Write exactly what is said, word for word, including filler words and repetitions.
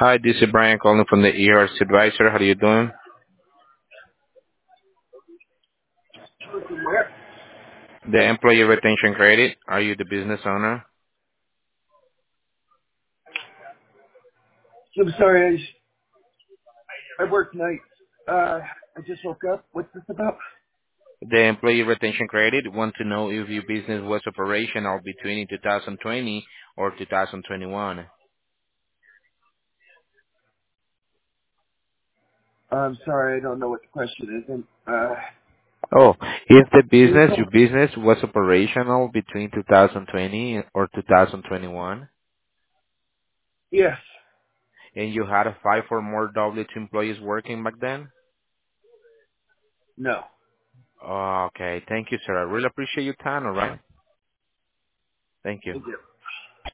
Hi, this is Brian calling from the E R S Advisor. How are you doing? Listen, where? The Employee Retention Credit. Are you the business owner? I'm sorry, I, sh- I work nights. Uh, I just woke up. What's this about? The Employee Retention Credit want to know if your business was operational between two thousand twenty or two thousand twenty-one. I'm sorry, I don't know what the question is. And, uh, Oh, if the can you business, call? your business was operational between two thousand twenty or two thousand twenty-one, Yes. and you had five or more W two employees working back then? No. Okay, thank you, sir. I really appreciate your time, all right? Thank you. Thank you.